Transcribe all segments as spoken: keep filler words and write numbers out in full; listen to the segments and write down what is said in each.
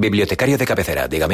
Bibliotecario de cabecera, dígame.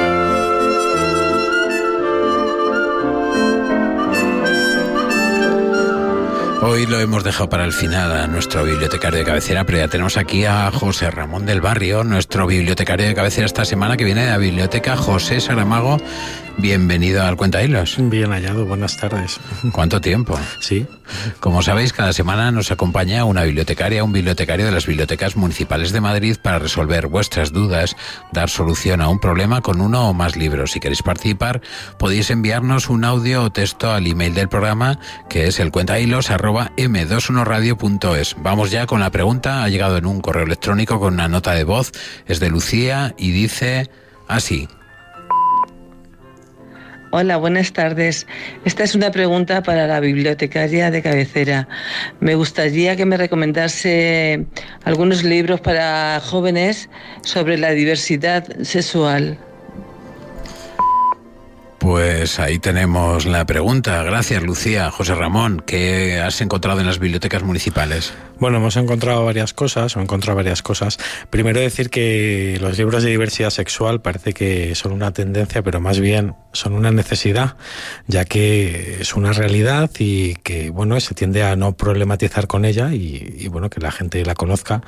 Hoy lo hemos dejado para el final a nuestro bibliotecario de cabecera, pero ya tenemos aquí a José Ramón del Barrio, nuestro bibliotecario de cabecera esta semana, que viene de la biblioteca José Saramago. Bienvenido al Cuentahilos. Bien hallado, buenas tardes. ¿Cuánto tiempo? Sí. Como sabéis, cada semana nos acompaña una bibliotecaria, un bibliotecario de las bibliotecas municipales de Madrid para resolver vuestras dudas, dar solución a un problema con uno o más libros. Si queréis participar, podéis enviarnos un audio o texto al email del programa, que es el cuentahilos arroba eme veintiuno radio punto es. Vamos ya con la pregunta. Ha llegado en un correo electrónico con una nota de voz. Es de Lucía y dice así. Hola, buenas tardes. Esta es una pregunta para la bibliotecaria de cabecera. Me gustaría que me recomendase algunos libros para jóvenes sobre la diversidad sexual. Pues ahí tenemos la pregunta. Gracias, Lucía. José Ramón, ¿qué has encontrado en las bibliotecas municipales? Bueno, hemos encontrado varias cosas, o he encontrado varias cosas. Primero decir que los libros de diversidad sexual parece que son una tendencia, pero más bien son una necesidad, ya que es una realidad y que, bueno, se tiende a no problematizar con ella y, y bueno, que la gente la conozca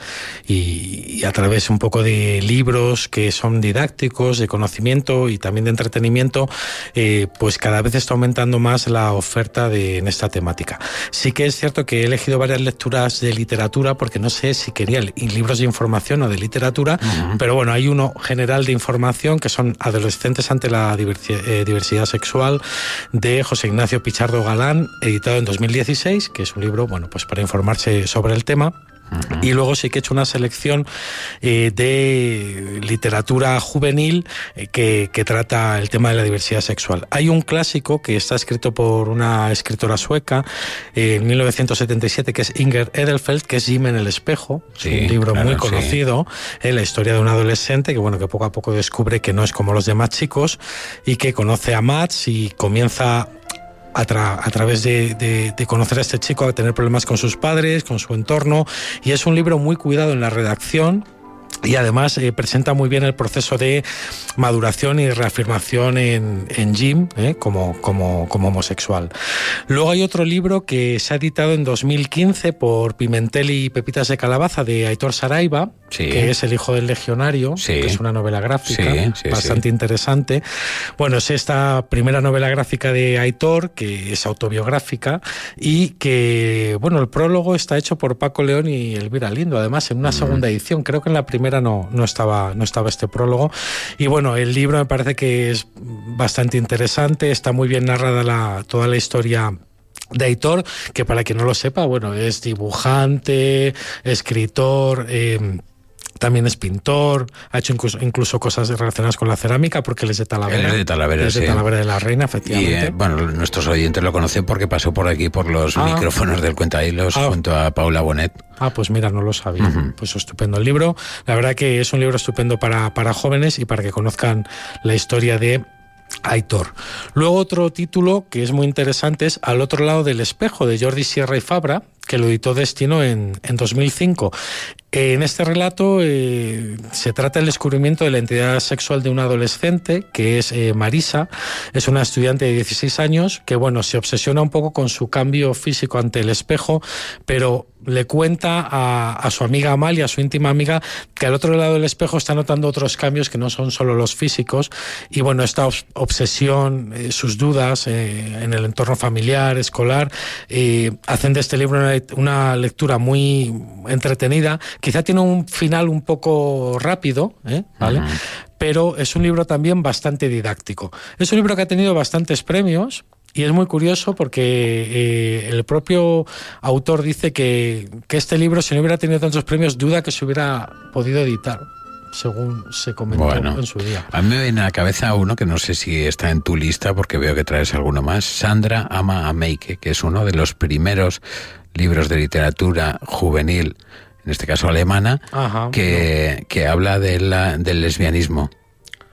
y, y a través un poco de libros que son didácticos, de conocimiento y también de entretenimiento, eh, pues cada vez está aumentando más la oferta de, en esta temática. Sí que es cierto que he elegido varias lecturas de literatura, porque no sé si quería libros de información o de literatura, uh-huh. pero bueno, hay uno general de información que son Adolescentes ante la diversi- eh, diversidad sexual, de José Ignacio Pichardo Galán, editado en dos mil dieciséis, que es un libro, bueno, pues para informarse sobre el tema. Uh-huh. Y luego sí que he hecho una selección eh, de literatura juvenil eh, que, que trata el tema de la diversidad sexual. Hay un clásico que está escrito por una escritora sueca eh, en mil novecientos setenta y siete, que es Inger Edelfelt, que es Jim en el espejo. Sí, es un libro claro, muy conocido, sí. eh, la historia de un adolescente que, bueno, que poco a poco descubre que no es como los demás chicos y que conoce a Mats y comienza A, tra- a través de, de, de conocer a este chico a tener problemas con sus padres, con su entorno, y es un libro muy cuidado en la redacción. Y además eh, presenta muy bien el proceso de maduración y reafirmación en, en Jim eh, como, como, como homosexual. Luego hay otro libro que se ha editado en dos mil quince por Pimentel y Pepitas de Calabaza, de Aitor Saraiva, sí. que es El hijo del legionario, sí. que es una novela gráfica sí, sí, bastante sí. interesante. Bueno, es esta primera novela gráfica de Aitor, que es autobiográfica, y que, bueno, el prólogo está hecho por Paco León y Elvira Lindo, además en una mm. segunda edición. Creo que en la primera No, no, estaba, no estaba este prólogo. Y bueno, el libro me parece que es bastante interesante, está muy bien narrada la, toda la historia de Aitor, que para quien no lo sepa, bueno, es dibujante, escritor, eh, también es pintor, ha hecho incluso, incluso cosas relacionadas con la cerámica, porque él es de Talavera. Él es de Talavera, es de sí. Talavera de la Reina, efectivamente. Y, eh, bueno, nuestros oyentes lo conocen porque pasó por aquí, por los ah. micrófonos del Cuentahilos, ah. junto a Paula Bonet. Ah, pues mira, no lo sabía. Uh-huh. Pues estupendo el libro. La verdad que es un libro estupendo para, para jóvenes y para que conozcan la historia de Aitor. Luego otro título que es muy interesante es Al otro lado del espejo, de Jordi Sierra y Fabra, que lo editó Destino en, en dos mil cinco. En este relato eh, se trata del descubrimiento de la identidad sexual de una adolescente, que es eh, Marisa. Es una estudiante de dieciséis años que, bueno, se obsesiona un poco con su cambio físico ante el espejo, pero le cuenta a, a su amiga Amalia, a su íntima amiga, que al otro lado del espejo está notando otros cambios que no son solo los físicos. Y bueno, esta obsesión, eh, sus dudas eh, en el entorno familiar, escolar, eh, hacen de este libro una, una lectura muy entretenida. Quizá tiene un final un poco rápido, ¿eh? ¿Vale? Uh-huh. Pero es un libro también bastante didáctico. Es un libro que ha tenido bastantes premios. Y es muy curioso porque eh, el propio autor dice que, que este libro, si no hubiera tenido tantos premios, duda que se hubiera podido editar, según se comentó bueno, en su día. A mí me viene a la cabeza uno que no sé si está en tu lista, porque veo que traes alguno más. Sandra ama a Meike, que es uno de los primeros libros de literatura juvenil, en este caso alemana, Ajá, que, no. que habla de la, del lesbianismo.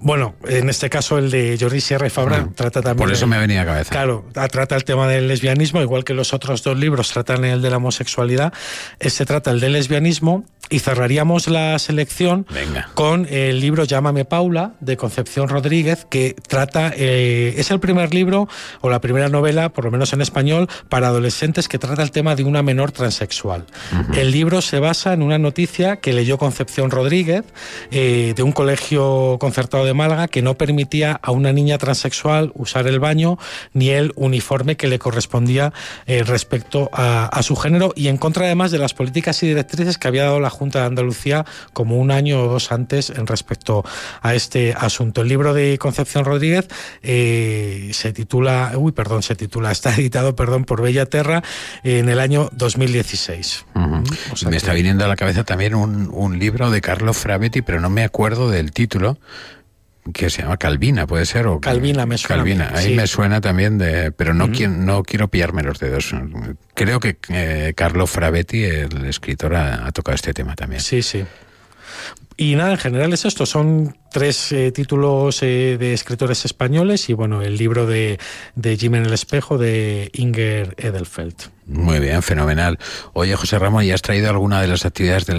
Bueno, en este caso el de Jordi Sierra y Fabra no, trata también... Por eso el, me venía a cabeza. Claro, trata el tema del lesbianismo, igual que los otros dos libros tratan el de la homosexualidad. Este trata el del lesbianismo y cerraríamos la selección Venga. con el libro Llámame Paula, de Concepción Rodríguez, que trata... Eh, es el primer libro, o la primera novela, por lo menos en español, para adolescentes que trata el tema de una menor transexual. Uh-huh. El libro se basa en una noticia que leyó Concepción Rodríguez, eh, de un colegio concertado de Málaga, que no permitía a una niña transexual usar el baño ni el uniforme que le correspondía eh, respecto a, a su género, y en contra además de las políticas y directrices que había dado la Junta de Andalucía como un año o dos antes en respecto a este asunto. El libro de Concepción Rodríguez eh, se titula, uy, perdón, se titula, está editado, perdón, por Bellaterra eh, en el año dos mil dieciséis. Uh-huh. O sea, me que... está viniendo a la cabeza también un, un libro de Carlo Frabetti, pero no me acuerdo del título, que se llama Calvina, puede ser, o Calvina, me suena. Calvina, ahí sí. me suena también, de, pero no, uh-huh. quiero, no quiero pillarme los dedos. Creo que eh, Carlo Frabetti, el escritor, ha, ha tocado este tema también. Sí, sí. Y nada, en general es esto, son tres eh, títulos eh, de escritores españoles y bueno, el libro de, de Jim en el espejo de Inger Edelfelt. Muy bien, fenomenal. Oye, José Ramón, ¿ya has traído alguna de las actividades de